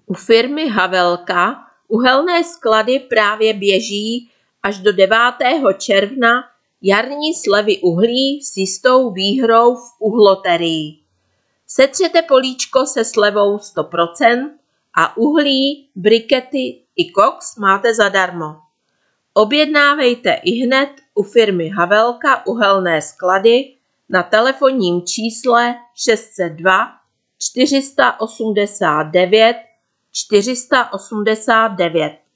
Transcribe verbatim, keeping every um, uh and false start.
U firmy Havelka uhelné sklady právě běží až do devátého června jarní slevy uhlí s jistou výhrou v uhloterii. Setřete políčko se slevou sto procent a uhlí, brikety i koks máte zadarmo. Objednávejte ihned u firmy Havelka uhelné sklady na telefonním čísle šest set dva čtyři osmdesát devět čtyři osmdesát devět.